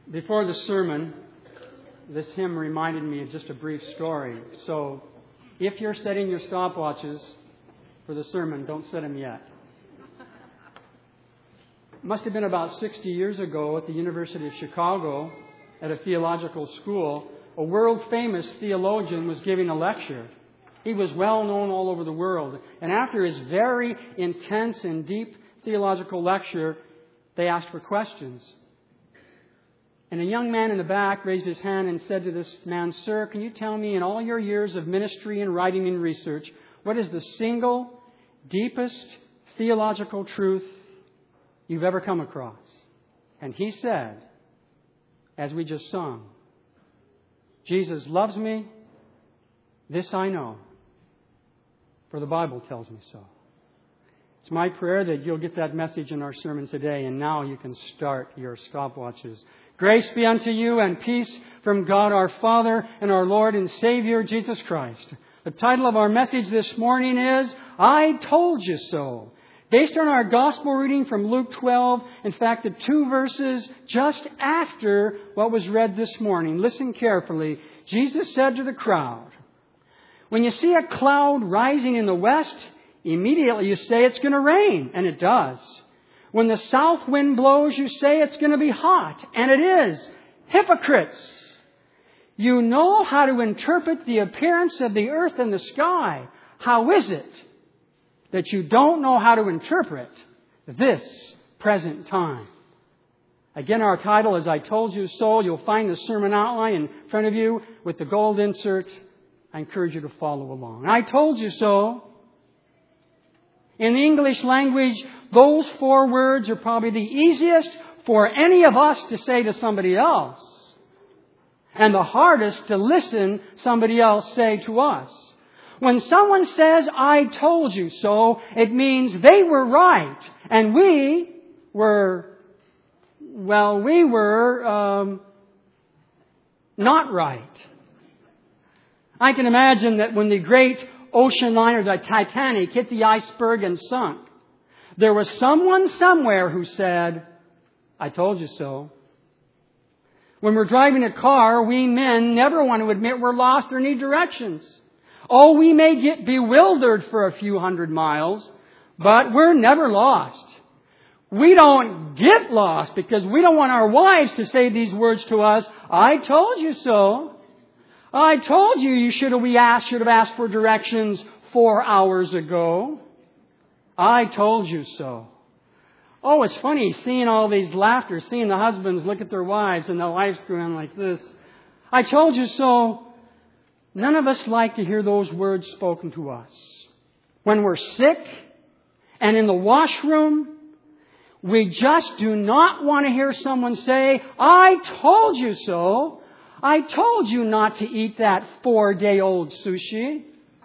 Before the sermon, this hymn reminded me of just a brief story. So, if you're setting your stopwatches for the sermon, don't set them yet. It must have been about 60 years ago at the University of Chicago, at a theological school, a world-famous theologian was giving a lecture. He was well known all over the world. And after his very intense and deep theological lecture, they asked for questions. And a young man in the back raised his hand and said to this man, "Sir, can you tell me in all your years of ministry and writing and research, what is the single, deepest theological truth you've ever come across?" And he said, as we just sung, "Jesus loves me, this I know, for the Bible tells me so." It's my prayer that you'll get that message in our sermon today, and now you can start your stopwatches. Grace be unto you and peace from God our Father and our Lord and Savior, Jesus Christ. The title of our message this morning is, I Told You So. Based on our gospel reading from Luke 12, in fact, the 2 verses just after what was read this morning. Listen carefully. Jesus said to the crowd, "When you see a cloud rising in the west, immediately you say it's going to rain," and it does. When the south wind blows, you say it's going to be hot, and it is. Hypocrites! You know how to interpret the appearance of the earth and the sky. How is it that you don't know how to interpret this present time? Again, our title is I Told You So. You'll find the sermon outline in front of you with the gold insert. I encourage you to follow along. I told you so. In the English language, those 4 words are probably the easiest for any of us to say to somebody else, and the hardest to listen somebody else say to us. When someone says, "I told you so," it means they were right, and we were not right. I can imagine that when the great ocean liner, the Titanic, hit the iceberg and sunk, there was someone somewhere who said, "I told you so." When we're driving a car, we men never want to admit we're lost or need directions. Oh, we may get bewildered for a few hundred miles, but we're never lost. We don't get lost because we don't want our wives to say these words to us, "I told you so. I told you you should have asked for directions 4 hours ago. I told you so." Oh, it's funny seeing all these laughter, seeing the husbands look at their wives and the wives going like this. "I told you so." None of us like to hear those words spoken to us. When we're sick and in the washroom, we just do not want to hear someone say, "I told you so. I told you not to eat that 4-day-old sushi.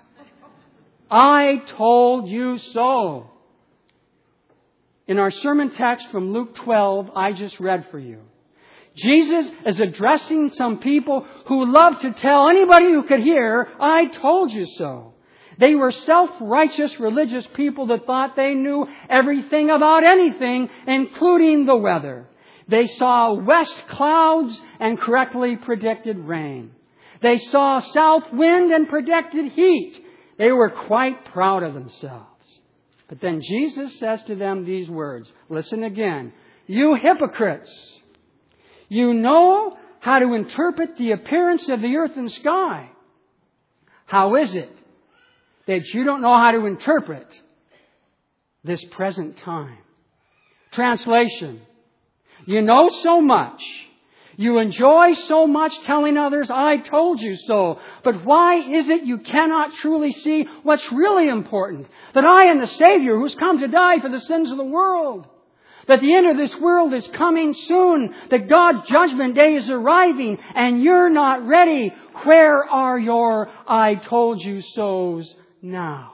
I told you so." In our sermon text from Luke 12, I just read for you, Jesus is addressing some people who love to tell anybody who could hear, "I told you so." They were self-righteous religious people that thought they knew everything about anything, including the weather. They saw west clouds and correctly predicted rain. They saw south wind and predicted heat. They were quite proud of themselves. But then Jesus says to them these words. Listen again. "You hypocrites! You know how to interpret the appearance of the earth and sky. How is it that you don't know how to interpret this present time?" Translation. You know so much. You enjoy so much telling others, "I told you so." But why is it you cannot truly see what's really important? That I am the Savior who's come to die for the sins of the world. That the end of this world is coming soon. That God's judgment day is arriving and you're not ready. Where are your "I told you so's" now?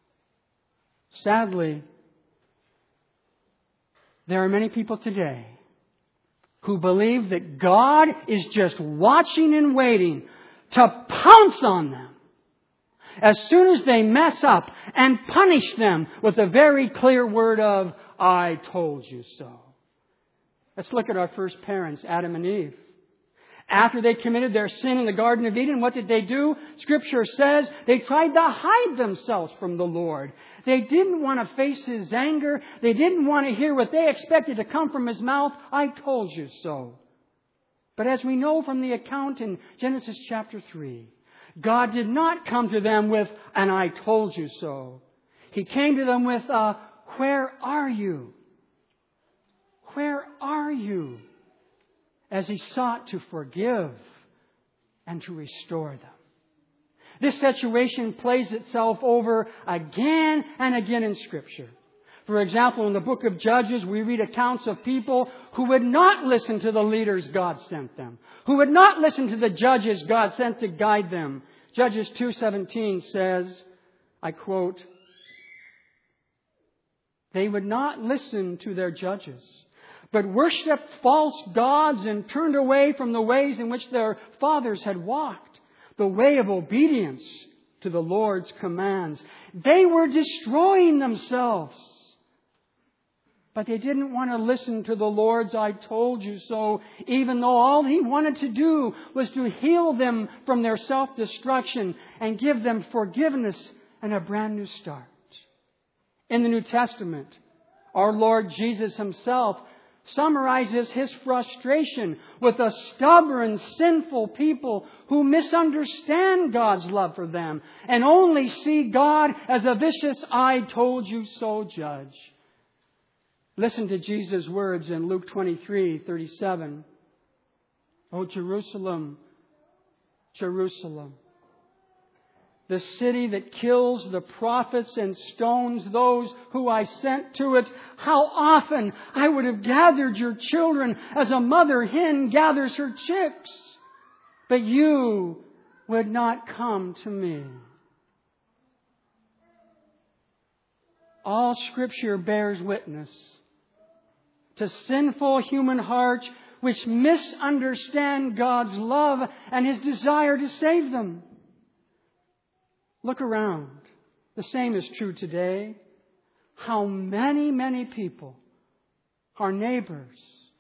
Sadly, there are many people today who believe that God is just watching and waiting to pounce on them as soon as they mess up and punish them with a very clear word of, "I told you so." Let's look at our first parents, Adam and Eve. After they committed their sin in the Garden of Eden, what did they do? Scripture says they tried to hide themselves from the Lord. They didn't want to face His anger. They didn't want to hear what they expected to come from His mouth. I told you so. But as we know from the account in Genesis chapter 3, God did not come to them with an I told you so. He came to them with a where are you? Where are you? As He sought to forgive and to restore them. This situation plays itself over again and again in Scripture. For example, in the book of Judges, we read accounts of people who would not listen to the leaders God sent them, who would not listen to the judges God sent to guide them. Judges 2:17 says, I quote, "They would not listen to their judges, but worshipped false gods and turned away from the ways in which their fathers had walked, the way of obedience to the Lord's commands." They were destroying themselves. But they didn't want to listen to the Lord's I told you so, even though all He wanted to do was to heal them from their self-destruction and give them forgiveness and a brand new start. In the New Testament, our Lord Jesus Himself summarizes His frustration with a stubborn, sinful people who misunderstand God's love for them and only see God as a vicious I told you so judge. Listen to Jesus' words in Luke 23:37. "O Jerusalem, Jerusalem, the city that kills the prophets and stones those who I sent to it, how often I would have gathered your children as a mother hen gathers her chicks, but you would not come to me." All Scripture bears witness to sinful human hearts which misunderstand God's love and His desire to save them. Look around. The same is true today. How many people, our neighbors,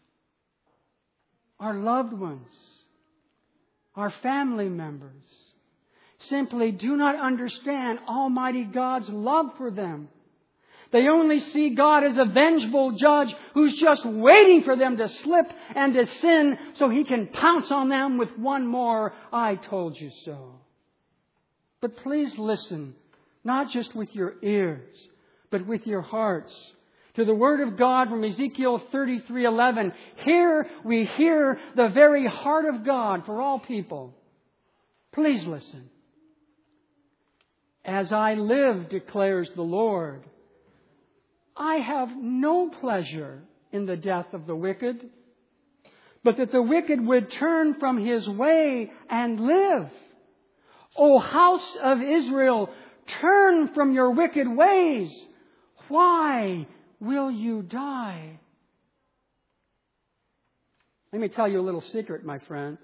our loved ones, our family members, simply do not understand Almighty God's love for them. They only see God as a vengeful judge who's just waiting for them to slip and to sin so He can pounce on them with one more I told you so. But please listen, not just with your ears, but with your hearts, to the Word of God from Ezekiel 33:11. Here we hear the very heart of God for all people. Please listen. "As I live, declares the Lord, I have no pleasure in the death of the wicked, but that the wicked would turn from his way and live. O house of Israel, turn from your wicked ways. Why will you die?" Let me tell you a little secret, my friends.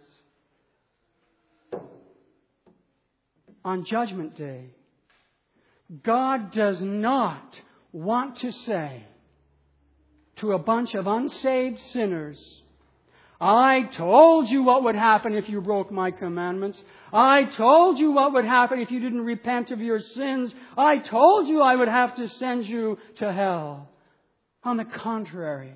On Judgment Day, God does not want to say to a bunch of unsaved sinners, "I told you what would happen if you broke my commandments. I told you what would happen if you didn't repent of your sins. I told you I would have to send you to hell." On the contrary,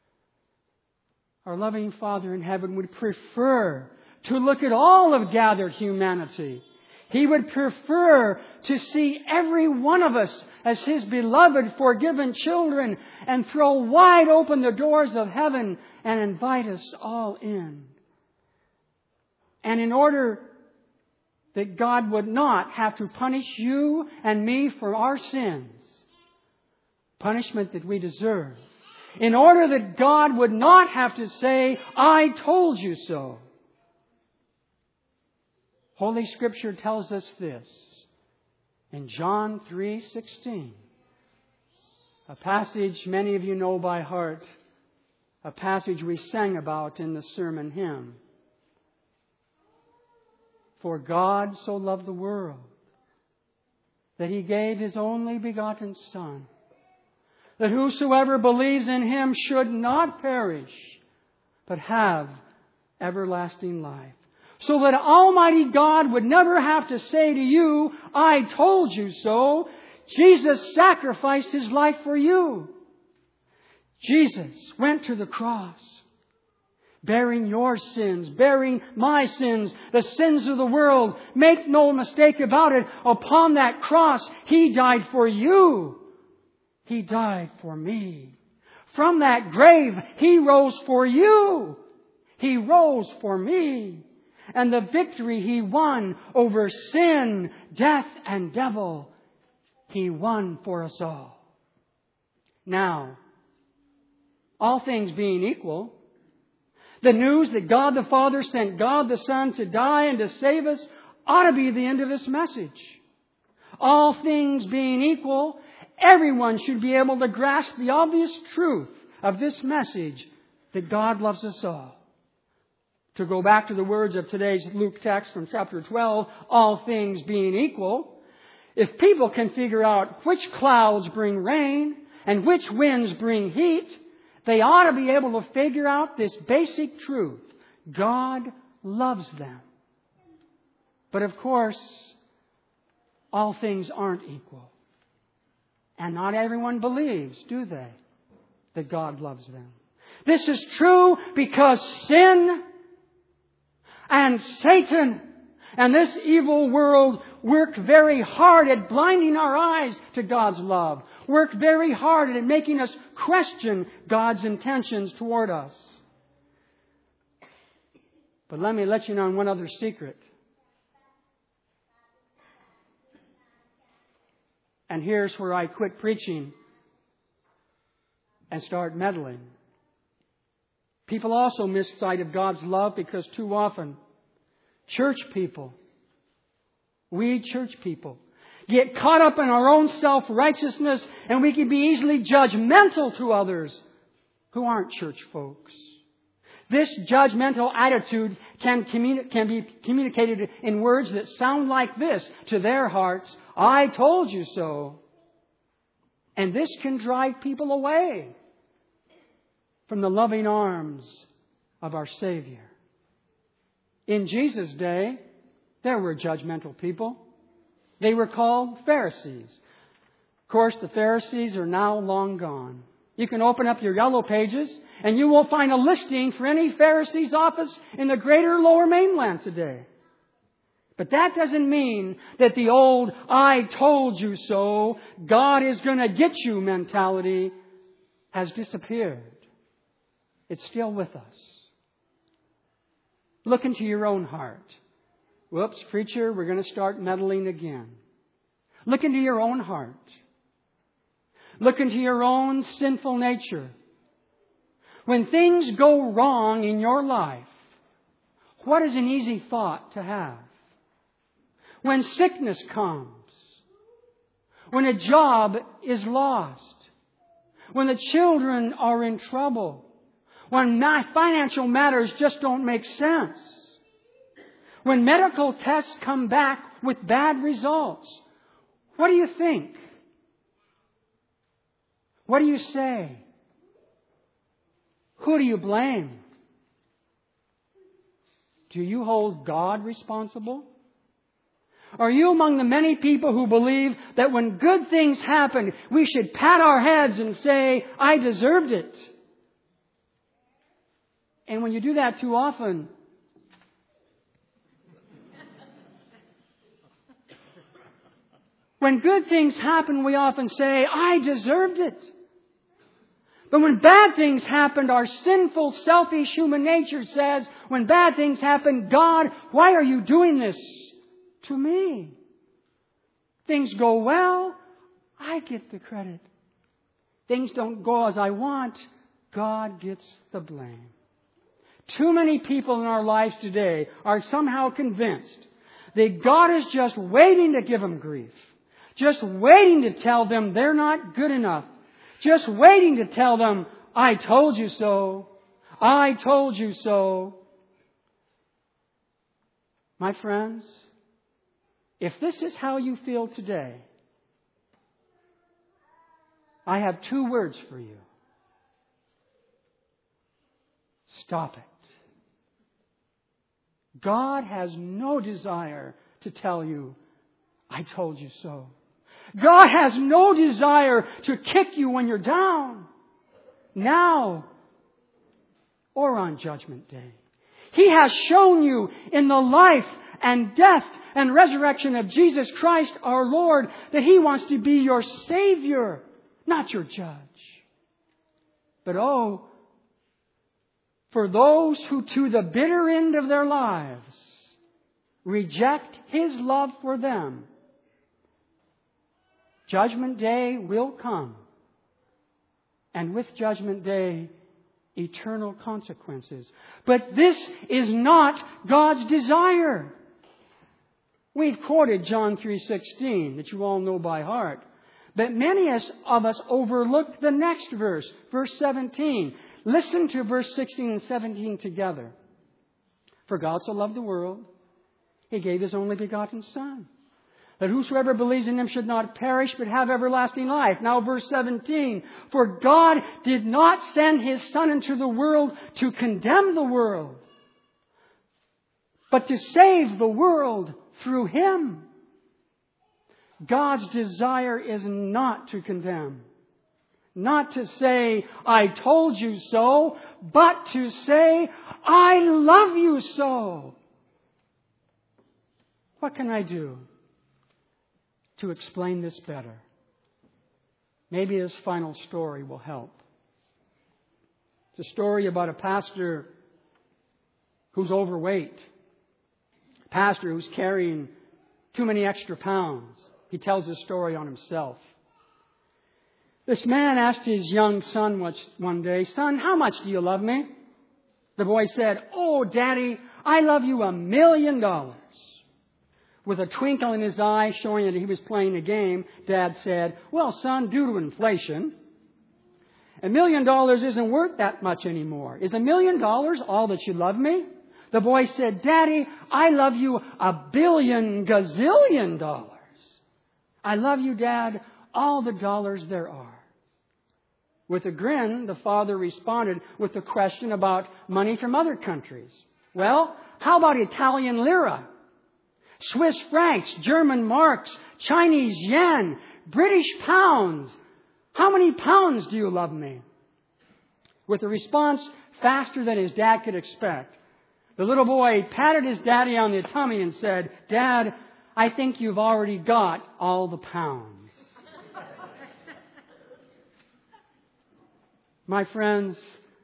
our loving Father in heaven would prefer to look at all of gathered humanity. He would prefer to see every one of us as His beloved, forgiven children and throw wide open the doors of heaven and invite us all in. And in order that God would not have to punish you and me for our sins, punishment that we deserve, in order that God would not have to say, "I told you so," Holy Scripture tells us this in John 3:16, a passage many of you know by heart, a passage we sang about in the sermon hymn. "For God so loved the world that He gave His only begotten Son, that whosoever believes in Him should not perish, but have everlasting life. So that Almighty God would never have to say to you, I told you so. Jesus sacrificed His life for you. Jesus went to the cross, bearing your sins, bearing my sins, the sins of the world. Make no mistake about it. Upon that cross, He died for you. He died for me. From that grave, He rose for you. He rose for me. And the victory He won over sin, death, and devil, He won for us all. Now, all things being equal, the news that God the Father sent God the Son to die and to save us ought to be the end of this message. All things being equal, everyone should be able to grasp the obvious truth of this message that God loves us all. To go back to the words of today's Luke text from chapter 12, all things being equal, if people can figure out which clouds bring rain and which winds bring heat, they ought to be able to figure out this basic truth. God loves them. But of course, all things aren't equal. And not everyone believes, do they, that God loves them. This is true because sin and Satan and this evil world work very hard at blinding our eyes to God's love. Work very hard at making us question God's intentions toward us. But let me let you know one other secret. And here's where I quit preaching and start meddling. People also miss sight of God's love because too often we church people, get caught up in our own self-righteousness, and we can be easily judgmental to others who aren't church folks. This judgmental attitude can be communicated in words that sound like this to their hearts: I told you so. And this can drive people away from the loving arms of our Savior. In Jesus' day, there were judgmental people. They were called Pharisees. Of course, the Pharisees are now long gone. You can open up your yellow pages and you will find a listing for any Pharisee's office in the greater Lower Mainland today. But that doesn't mean that the old I told you so, God is going to get you mentality has disappeared. It's still with us. Look into your own heart. Whoops, preacher, we're going to start meddling again. Look into your own heart. Look into your own sinful nature. When things go wrong in your life, what is an easy thought to have? When sickness comes, when a job is lost, when the children are in trouble, when financial matters just don't make sense, when medical tests come back with bad results, what do you think? What do you say? Who do you blame? Do you hold God responsible? Are you among the many people who believe that when good things happen, we should pat our heads and say, I deserved it? And when you do that too often, when good things happen, we often say, I deserved it. But when bad things happen, our sinful, selfish human nature says, when bad things happen, God, why are you doing this to me? Things go well, I get the credit. Things don't go as I want, God gets the blame. Too many people in our lives today are somehow convinced that God is just waiting to give them grief. Just waiting to tell them they're not good enough. Just waiting to tell them, I told you so. I told you so. My friends, if this is how you feel today, I have two words for you. Stop it. God has no desire to tell you, I told you so. God has no desire to kick you when you're down, now or on Judgment Day. He has shown you in the life and death and resurrection of Jesus Christ our Lord that He wants to be your Savior, not your judge. But oh, for those who to the bitter end of their lives reject His love for them, Judgment Day will come. And with Judgment Day, eternal consequences. But this is not God's desire. We've quoted John 3:16 that you all know by heart. But many of us overlooked the next verse, verse 17. Listen to verse 16 and 17 together. For God so loved the world, He gave His only begotten Son, that whosoever believes in Him should not perish, but have everlasting life. Now verse 17. For God did not send His Son into the world to condemn the world, but to save the world through Him. God's desire is not to condemn. Not to say, I told you so, but to say, I love you so. What can I do to explain this better? Maybe this final story will help. It's a story about a pastor who's overweight. A pastor who's carrying too many extra pounds. He tells this story on himself. This man asked his young son one day, Son, how much do you love me? The boy said, Oh, Daddy, I love you $1 million. With a twinkle in his eye showing that he was playing a game, Dad said, Well, son, due to inflation, $1 million isn't worth that much anymore. Is $1 million all that you love me? The boy said, Daddy, I love you $1 billion gazillion. I love you, Dad, all the dollars there are. With a grin, the father responded with a question about money from other countries. Well, how about Italian lira, Swiss francs, German marks, Chinese yen, British pounds? How many pounds do you love me? With a response faster than his dad could expect, the little boy patted his daddy on the tummy and said, Dad, I think you've already got all the pounds. My friends,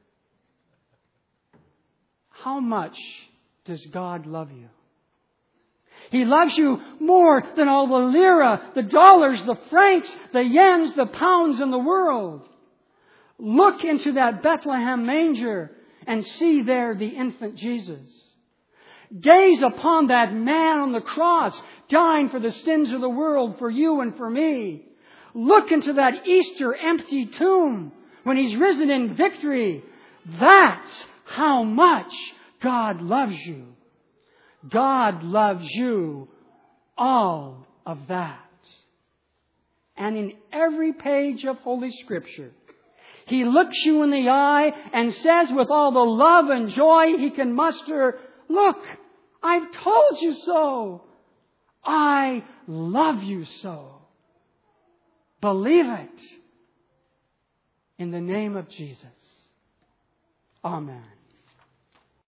how much does God love you? He loves you more than all the lira, the dollars, the francs, the yens, the pounds in the world. Look into that Bethlehem manger and see there the infant Jesus. Gaze upon that man on the cross, dying for the sins of the world, for you and for me. Look into that Easter empty tomb when He's risen in victory. That's how much God loves you. God loves you, all of that. And in every page of Holy Scripture, He looks you in the eye and says with all the love and joy He can muster, Look, I've told you so. I love you so. Believe it. In the name of Jesus. Amen.